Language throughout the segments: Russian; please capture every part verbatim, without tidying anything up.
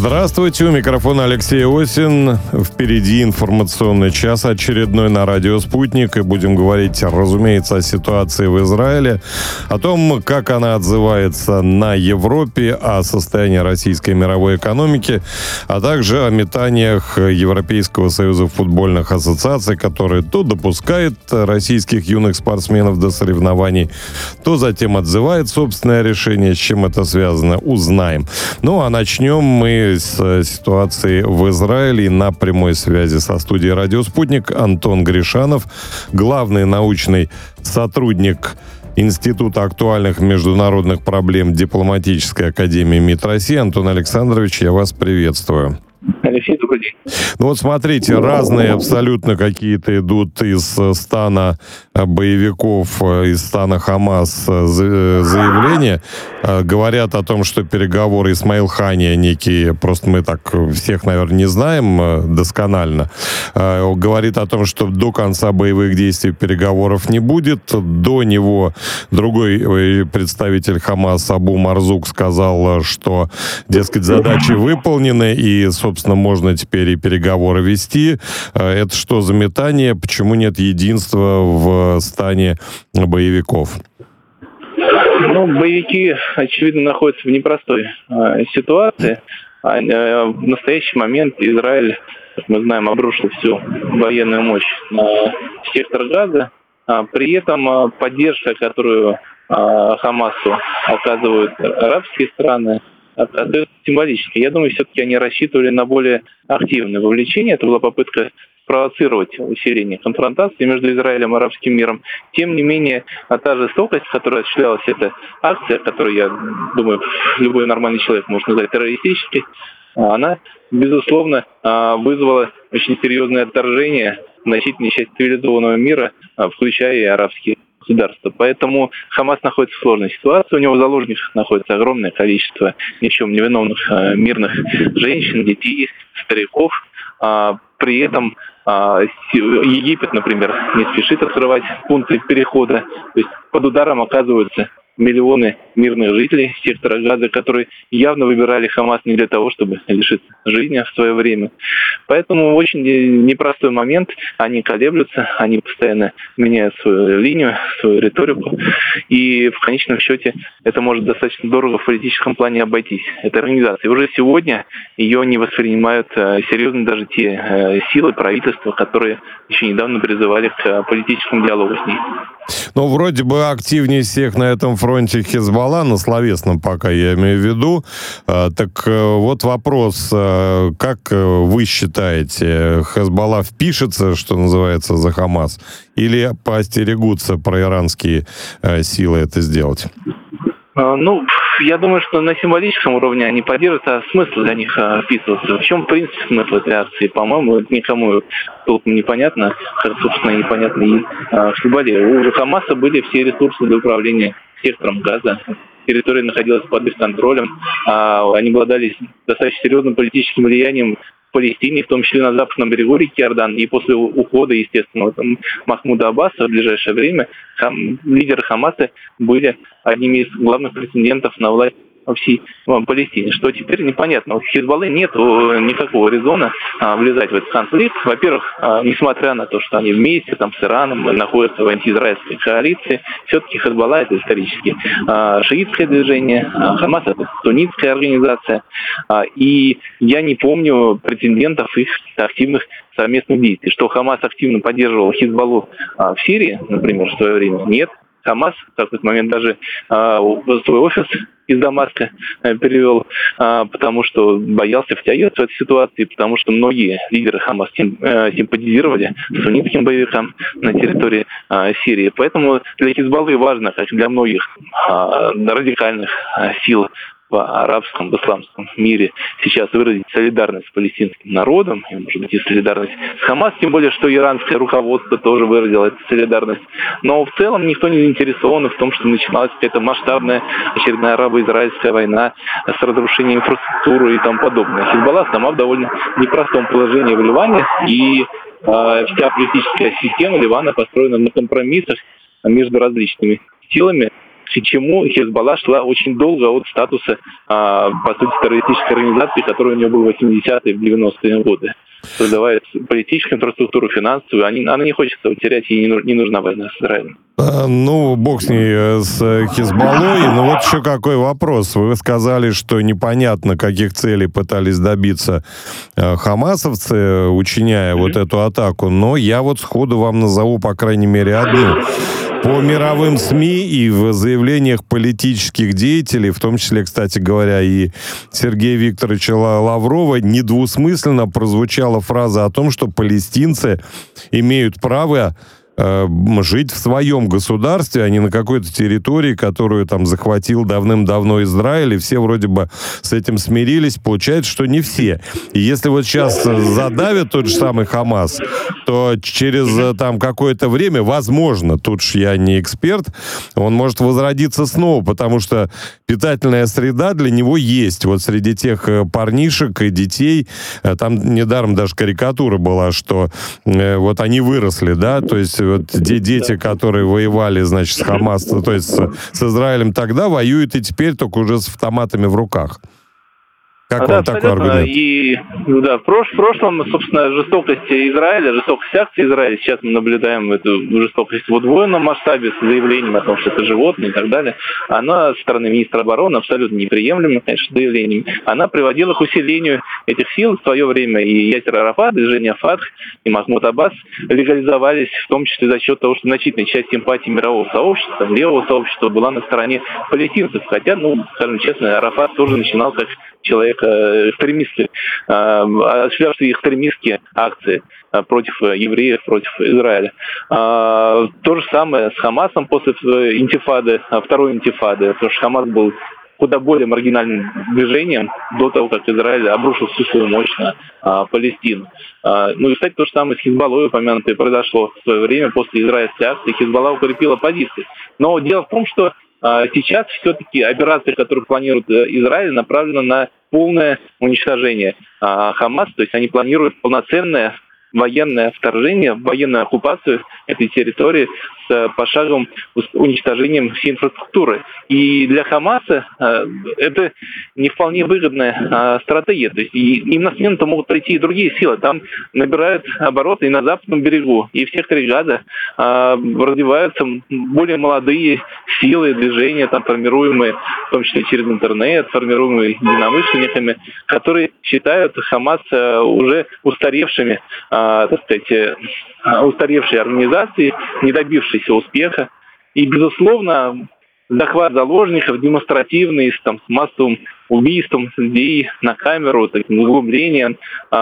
Здравствуйте, у микрофона Алексей Осин. Впереди информационный час очередной на радио «Спутник». И будем говорить, разумеется, о ситуации в Израиле, о том, как она отзывается на Европе, о состоянии российской мировой экономики, а также о метаниях Европейского союза футбольных ассоциаций, который то допускает российских юных спортсменов до соревнований, то затем отзывает собственное решение. С чем это связано, узнаем. Ну, а начнем мы с ситуации в Израиле. На прямой связи со студией «Радио Спутник» Антон Гришанов, главный научный сотрудник Института актуальных международных проблем Дипломатической академии МИД России. Антон Александрович, я вас приветствую. Алексей, добрый день. Ну вот смотрите, разные абсолютно какие-то идут из стана боевиков, из стана Хамас заявления. Говорят о том, что переговоры Исмаил Хания некие, просто мы так всех, наверное, не знаем досконально, говорит о том, что до конца боевых действий переговоров не будет. До него другой представитель Хамас Абу Марзук сказал, что, дескать, задачи выполнены и, собственно, можно теперь и переговоры вести. Это что за метание? Почему нет единства в стане боевиков? Ну, боевики, очевидно, находятся в непростой э, ситуации. А, э, в настоящий момент Израиль, как мы знаем, обрушил всю военную мощь на сектор Газа. А, при этом а, поддержка, которую а, Хамасу оказывают арабские страны, это символически. Я думаю, все-таки они рассчитывали на более активное вовлечение. Это была попытка спровоцировать усиление конфронтации между Израилем и арабским миром. Тем не менее, та жестокость, которая осуществлялась, эта акция, которую, я думаю, любой нормальный человек может назвать террористической, она, безусловно, вызвала очень серьезное отторжение значительной части цивилизованного мира, включая и арабские государства. Поэтому Хамас находится в сложной ситуации. У него в заложниках находится огромное количество ни в чем невиновных э, мирных женщин, детей, стариков. А, при этом а, Египет, например, не спешит открывать пункты перехода. То есть под ударом оказываются миллионы мирных жителей сектора Газа, которые явно выбирали Хамас не для того, чтобы лишиться жизни в свое время. Поэтому очень непростой момент. Они колеблются, они постоянно меняют свою линию, свою риторику. И в конечном счете это может достаточно дорого в политическом плане обойтись. Эта организация. И уже сегодня ее не воспринимают серьезно даже те силы правительства, которые еще недавно призывали к политическому диалогу с ней. Ну, вроде бы активнее всех на этом фронте Хизбалла, на словесном пока я имею в виду. Так вот вопрос, как вы считаете, Хизбалла впишется, что называется, за Хамас, или поостерегутся проиранские силы это сделать? Ну, я думаю, что на символическом уровне они поддержат, а смысл для них вписываться. В чем, в принципе, смысл этой акции? По-моему, это никому толком непонятно, как, собственно, непонятно и в Хизбалле. У Хамаса были все ресурсы для управления сектором Газа. Территория находилась под их контролем. Они обладали достаточно серьезным политическим влиянием в Палестине, в том числе на западном берегу реки Иордан. И после ухода, естественно, там, Махмуда Аббаса в ближайшее время хам, лидеры Хамаса были одними из главных претендентов на власть во всей в Палестине. Что теперь непонятно. У Хизбаллы нет никакого резона а, влезать в этот конфликт. Во-первых, а, несмотря на то, что они вместе там, с Ираном находятся в антиизраильской коалиции, все-таки Хизбалла это исторически а, шиитское движение, а Хамас это суннитская организация. А, и я не помню претендентов их активных совместных действий. Что Хамас активно поддерживал Хизбаллу а, в Сирии, например, в свое время, нет. Хамас в какой-то момент даже а, свой офис из Дамаска а, перевел, а, потому что боялся втягиваться в эту ситуацию, потому что многие лидеры Хамас сим, а, симпатизировали суннитским боевикам на территории а, Сирии. Поэтому для Хизбаллы важно, как для многих а, радикальных а, сил в арабском, в исламском мире сейчас выразить солидарность с палестинским народом, и, может быть, и солидарность с Хамас, тем более, что иранское руководство тоже выразило эту солидарность. Но в целом никто не заинтересован в том, что начиналась какая-то масштабная очередная арабо-израильская война с разрушением инфраструктуры и тому подобное. Хизбалла сама в довольно непростом положении в Ливане, и э, вся политическая система Ливана построена на компромиссах между различными силами. к чему Хизбалла шла очень долго от статуса, а, по сути, террористической организации, которая у нее была в восьмидесятые, в девяностые годы. Создавая политическую инфраструктуру, финансовую, они, она не хочет этого терять, ей не, не нужна война с Израилем. А, ну, бог с ней, с Хизбаллой. Но вот еще какой вопрос. Вы сказали, что непонятно, каких целей пытались добиться э, хамасовцы, учиняя mm-hmm. вот эту атаку. Но я вот сходу вам назову, по крайней мере, одну. По мировым СМИ и в заявлениях политических деятелей, в том числе, кстати говоря, и Сергея Викторовича Лаврова, недвусмысленно прозвучала фраза о том, что палестинцы имеют право жить в своем государстве, а не на какой-то территории, которую там захватил давным-давно Израиль, и все вроде бы с этим смирились. Получается, что не все. И если вот сейчас задавят тот же самый Хамас, то через там какое-то время, возможно, тут ж я не эксперт, он может возродиться снова, потому что питательная среда для него есть. Вот среди тех парнишек и детей, там недаром даже карикатура была, что вот они выросли, да, то есть вот те дети, которые воевали, значит, с Хамас, то есть с, с Израилем тогда, воюют и теперь только уже с автоматами в руках. Как да, вам такой аргумент? И да, в, прош, в прошлом, собственно, жестокость Израиля, жестокость акций Израиля, сейчас мы наблюдаем эту жестокость в удвоенном масштабе с заявлением о том, что это животные и так далее. Она со стороны министра обороны абсолютно неприемлема, конечно, заявлением. Она приводила к усилению этих сил в свое время. И Ясер Арафат, движение Фатх и Махмуд Аббас легализовались, в том числе за счет того, что значительная часть симпатии мирового сообщества, левого сообщества была на стороне палестинцев. Хотя, ну, скажем честно, Арафат тоже начинал как человек экстремистский, осуществлявший экстремистские акции против евреев, против Израиля. То же самое с Хамасом после интифады, второй интифады, потому что Хамас был куда более маргинальным движением до того, как Израиль обрушил всю свою мощь на а, Палестину. А, ну и, кстати, то же самое с Хизбаллой упомянутое произошло в свое время после израильской акции. Хизбалла укрепила позиции. Но дело в том, что а, сейчас все-таки операция, которую планирует Израиль, направлена на полное уничтожение а, Хамас. То есть они планируют полноценное военное вторжение, военную оккупацию этой территории с пошаговым уничтожением всей инфраструктуры. И для Хамаса э, это не вполне выгодная э, стратегия. То есть и, им на смену могут прийти и другие силы. Там набирают обороты и на западном берегу, и в секторе Газа э, развиваются более молодые силы, движения, там, формируемые, в том числе через интернет, формируемые единомышленниками, которые считают Хамас э, уже устаревшими, э, так сказать, э, устаревшей организацией, не добившейся успеха. И, безусловно, захват заложников, демонстративный, с, там, с массовым убийством людей на камеру, таким углублением,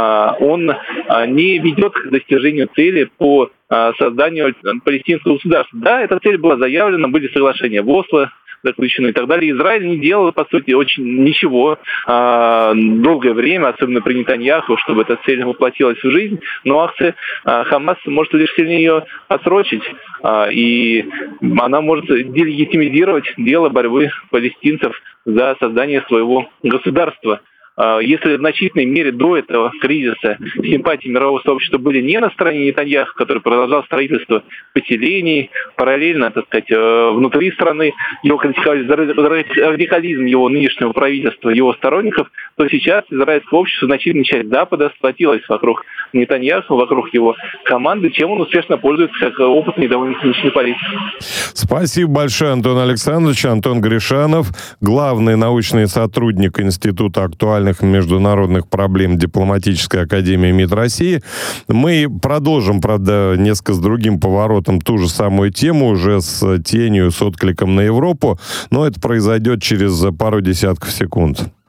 он не ведет к достижению цели по созданию палестинского государства. Да, эта цель была заявлена, были соглашения в Осло заключены и так далее. Израиль не делал, по сути, очень ничего а, долгое время, особенно при Нетаньяху, чтобы эта цель воплотилась в жизнь. Но акция а, Хамас может лишь сильнее ее отсрочить, а, и она может делегитимизировать дело борьбы палестинцев за создание своего государства. Если в значительной мере до этого кризиса симпатии мирового сообщества были не на стороне Нетаньяху, который продолжал строительство поселений, параллельно, так сказать, внутри страны, его критиковали за радикализм его нынешнего правительства, его сторонников, то сейчас израильское общество, значительная часть Запада сплотилась вокруг Нетаньяху, вокруг его команды, чем он успешно пользуется как опытный и довольно циничный политик. Спасибо большое, Антон Александрович. Антон Гришанов, главный научный сотрудник Института актуальных международных проблем Дипломатической академии МИД России. Мы продолжим, правда, несколько с другим поворотом ту же самую тему, уже с тенью, с откликом на Европу, но это произойдет через пару десятков секунд.